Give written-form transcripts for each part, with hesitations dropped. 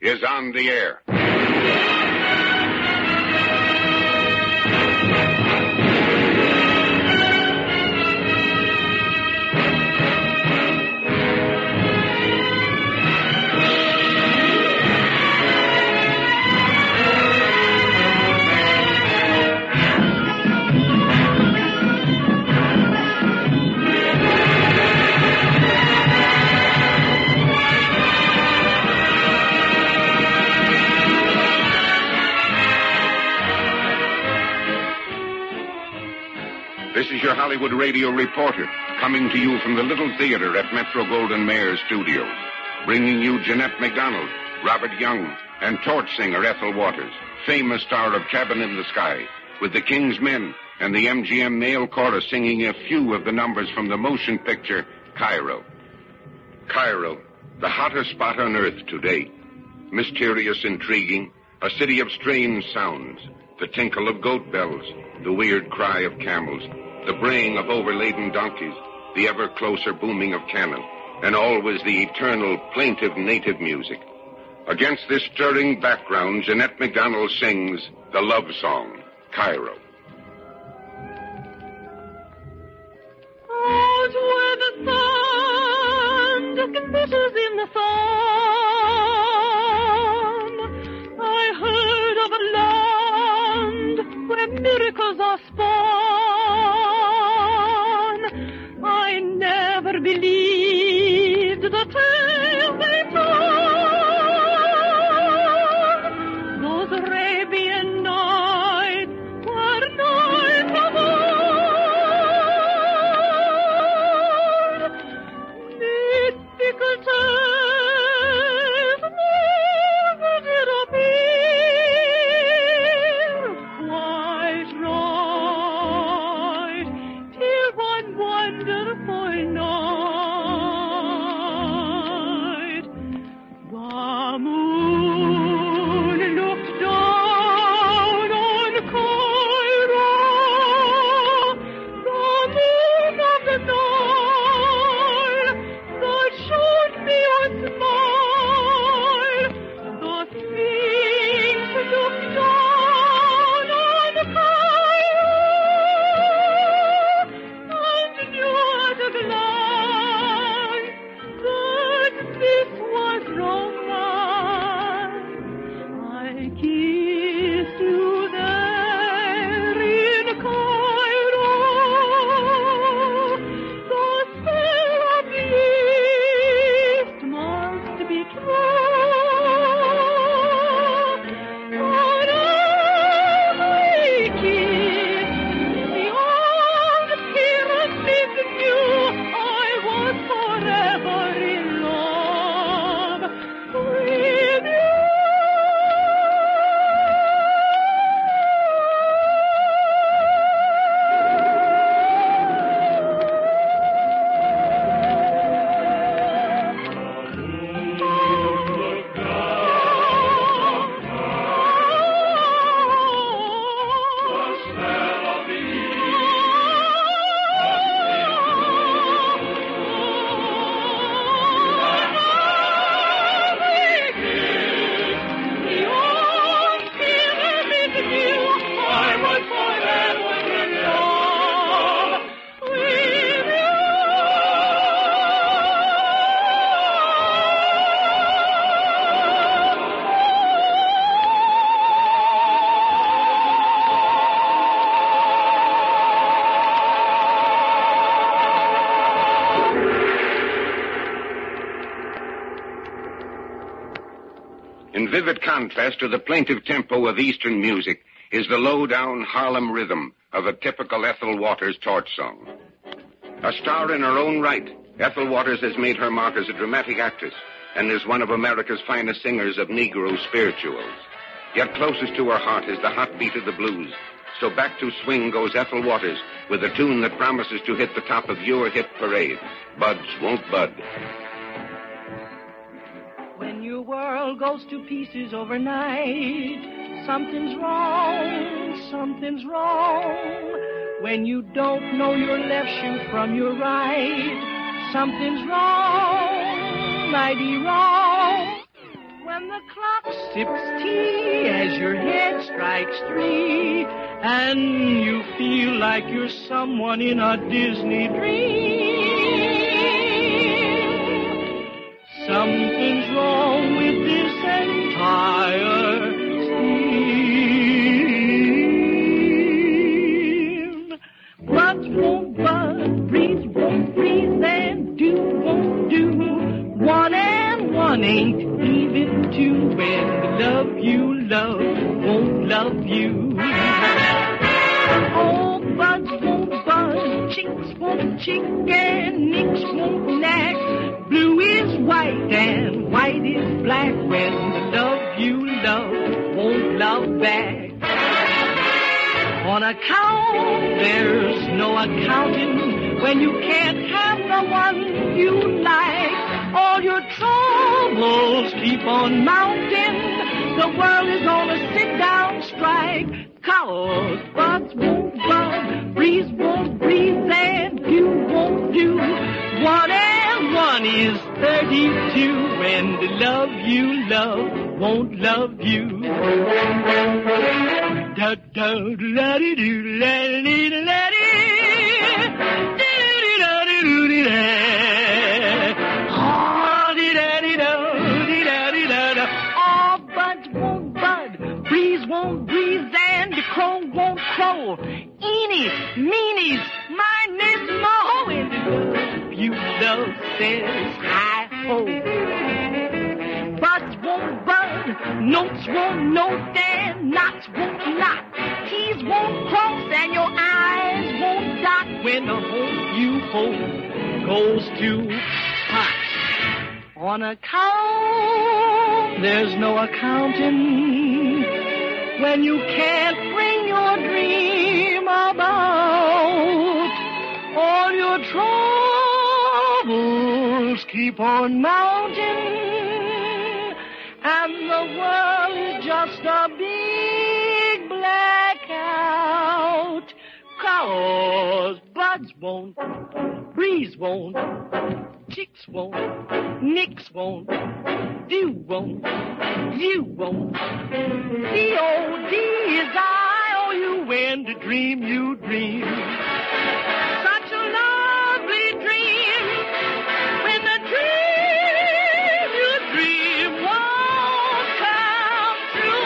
is on the air. This is your Hollywood radio reporter, coming to you from the Little Theater at Metro-Goldwyn-Mayer Studios, bringing you Jeanette MacDonald, Robert Young, and torch singer Ethel Waters, famous star of Cabin in the Sky, with the King's Men and the MGM male chorus singing a few of the numbers from the motion picture Cairo. Cairo, the hottest spot on earth today. Mysterious, intriguing, a city of strange sounds, the tinkle of goat bells, the weird cry of camels, the braying of overladen donkeys, the ever closer booming of cannon, and always the eternal plaintive native music. Against this stirring background, Jeanette MacDonald sings the love song, Cairo. Out where the sun glitters in the sun, I heard of a land where miracles are spawned. I never believed the tale they told. Those Arabian nights were nights of old. Mystical tales never did appear quite right till one wonderful night. The moon looked down on Cairo, the moon of the Nile that showed me a smile. The Sphinx looked down on Cairo and knew at a glance that this was romance. I kissed you there in Cairo. The spell of Liszt must be true. On every kiss, the old pyramid knew I was forever in love with you. In vivid contrast to the plaintive tempo of Eastern music is the low-down Harlem rhythm of a typical Ethel Waters torch song. A star in her own right, Ethel Waters has made her mark as a dramatic actress and is one of America's finest singers of Negro spirituals. Yet closest to her heart is the hot beat of the blues. So back to swing goes Ethel Waters with a tune that promises to hit the top of your hit parade, Buds Won't Bud. When your world goes to pieces overnight, something's wrong, something's wrong. When you don't know your left shoe from your right, something's wrong, mighty wrong. When the clock sips tea as your head strikes 3, and you feel like you're someone in a Disney dream. Something's wrong with this entire scheme. Buds won't bud, breeze won't breeze, and do won't do. 1 and 1 ain't even 2, and the love you love won't love you. Oh, buds won't bud, chicks won't chick, and nicks won't knack. Blue is white and white is black, when the love you love won't love back. On account, there's no accounting when you can't have the one you like. All your troubles keep on mounting. The world is on a sit-down strike. 'Cause buds won't bud, breeze won't breeze, and do won't do. 1 and 1 is 32, and the love you love won't love you. Da da da dee doo la dee da la dee. All buds won't bud, breeze won't breeze, and the crow won't crow. Eeny, meenies, minies, mo, and the love you love says hi-ho. Buds won't bud, notes won't note, and knots won't knot. T's won't cross, and your eyes won't dot when the hope you hold goes to pot. On account, there's no accounting when you can't bring your dream about. All your troubles keep on mounting, and the world is just a big blackout. 'Cause buds won't, breeze won't, chicks won't, nicks won't, do won't, you won't. D-O-D is I-O-U, and the dream you dream. Such a lovely dream, when the dream you dream won't come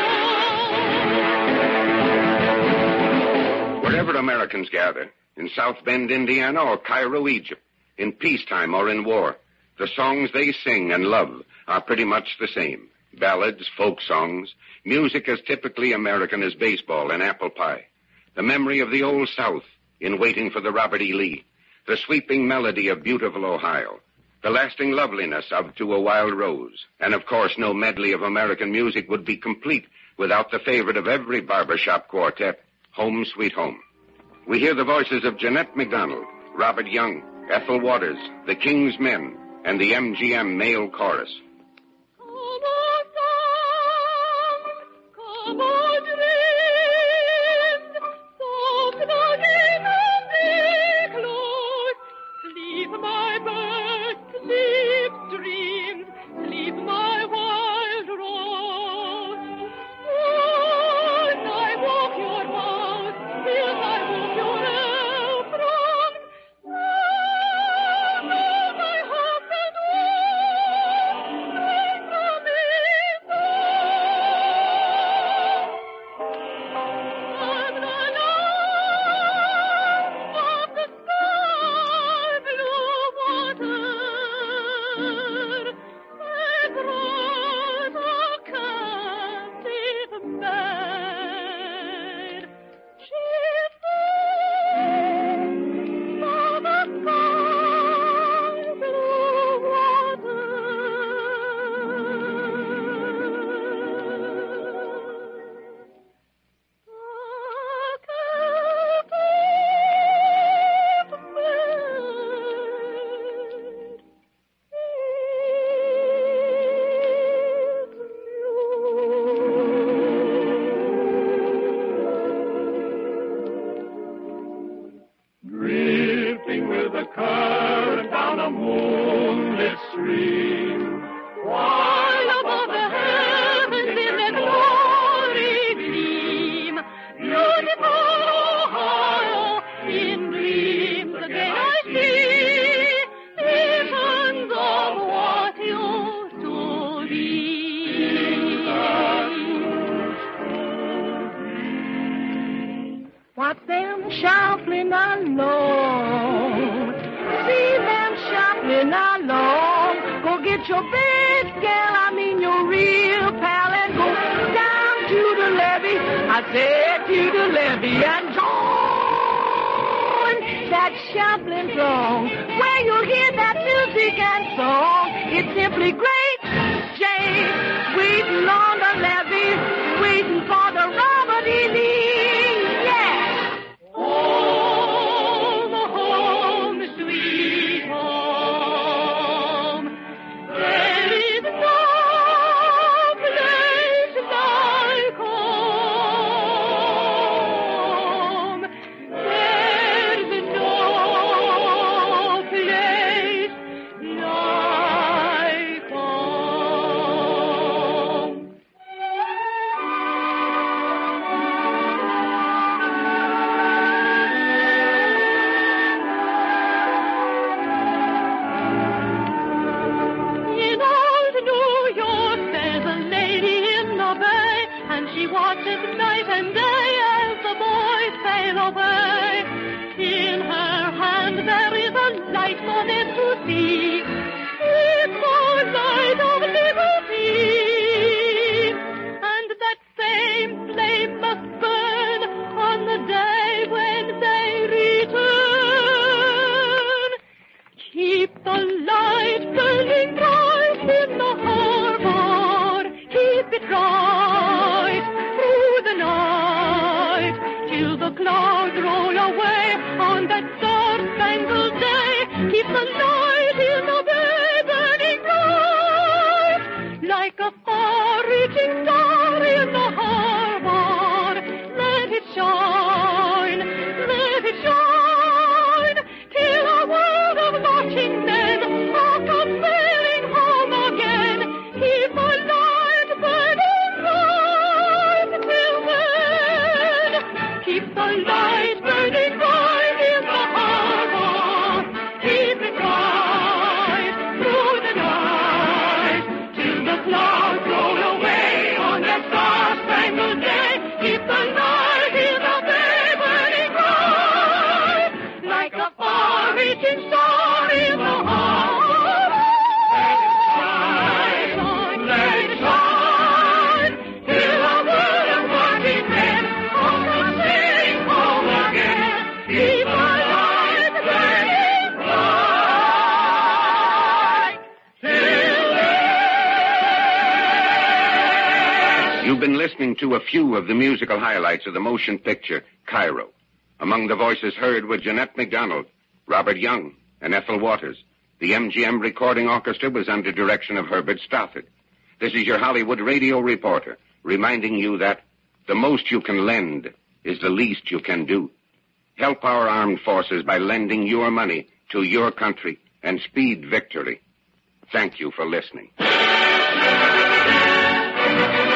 true. Wherever Americans gather, in South Bend, Indiana, or Cairo, Egypt, in peacetime or in war, the songs they sing and love are pretty much the same. Ballads, folk songs, music as typically American as baseball and apple pie. The memory of the Old South in Waiting for the Robert E. Lee. The sweeping melody of Beautiful Ohio. The lasting loveliness of To a Wild Rose. And of course, no medley of American music would be complete without the favorite of every barbershop quartet, Home Sweet Home. We hear the voices of Jeanette MacDonald, Robert Young, Ethel Waters, the King's Men, and the MGM male chorus. Come on, wind, soft again on the cloud. Sleep, my bird, sleep, dreams, sleep, my wild rose. When I walk your house, till I walk your apron, my husband won't take from me. stream, while above the heavens them shuffling along. See them shuffling along. Go get your best gal, I mean your real pal, and go down to the levee. I said to the levee and join that shuffling song, where you'll hear that music and song. It's simply great, Jane, waiting on the levee, waiting for the Robert E. Lee. Yeah. Home, home, sweet home. There is no place like home. There's no place like home. In old New York, there's a lady in the bay, and she watches night and day as the boys sail away. In her hand there is a light for them to see. It's the light of liberty. And that same flame must burn on the day when they return. Keep the light burning bright in the harbor. Keep it bright through the night, till the clouds roll away on that star-spangled day. Keep the light in the bay burning bright, like a far-reaching star in the harbor. Let it shine, till a world of watching men all come sailing home again. Keep the light burning bright till then. Keep the light burning bright in the harbor. Keep it bright through the night, till the clouds roll away on that star-spangled day. Keep the light in the bay burning bright, like a far-reaching star in the harbor. Let it shine, till a world of watching men all come sailing home again. Keep the light burning bright till then. You've been listening to a few of the musical highlights of the motion picture, Cairo. Among the voices heard were Jeanette MacDonald, Robert Young, and Ethel Waters. The MGM Recording Orchestra was under direction of Herbert Stothard. This is your Hollywood radio reporter, reminding you that the most you can lend is the least you can do. Help our armed forces by lending your money to your country and speed victory. Thank you for listening.